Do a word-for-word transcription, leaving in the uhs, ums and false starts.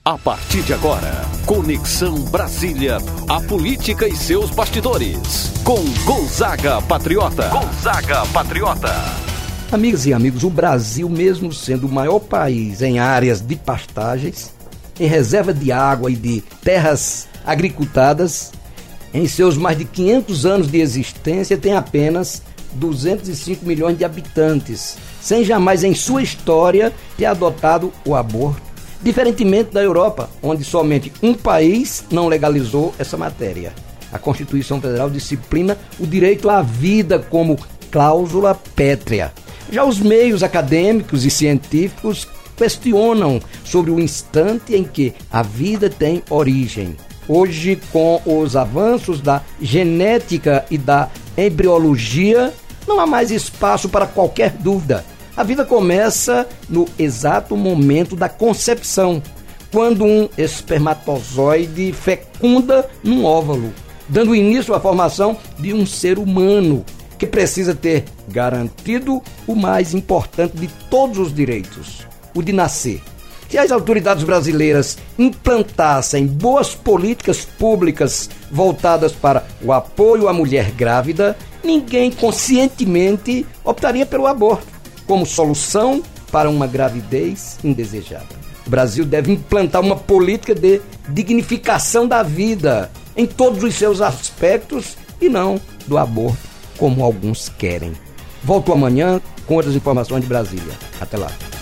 A partir de agora, Conexão Brasília, a política e seus bastidores, com Gonzaga Patriota. Gonzaga Patriota. Amigas e amigos, o Brasil, mesmo sendo o maior país em áreas de pastagens, em reserva de água e de terras agricultadas, em seus mais de quinhentos anos de existência, tem apenas duzentos e cinco milhões de habitantes, sem jamais em sua história ter adotado o aborto. Diferentemente da Europa, onde somente um país não legalizou essa matéria. A Constituição Federal disciplina o direito à vida como cláusula pétrea. Já os meios acadêmicos e científicos questionam sobre o instante em que a vida tem origem. Hoje, com os avanços da genética e da embriologia, não há mais espaço para qualquer dúvida. A vida começa no exato momento da concepção, quando um espermatozoide fecunda num óvulo, dando início à formação de um ser humano que precisa ter garantido o mais importante de todos os direitos, o de nascer. Se as autoridades brasileiras implantassem boas políticas públicas voltadas para o apoio à mulher grávida, ninguém conscientemente optaria pelo aborto como solução para uma gravidez indesejada. O Brasil deve implantar uma política de dignificação da vida em todos os seus aspectos e não do aborto, como alguns querem. Volto amanhã com outras informações de Brasília. Até lá.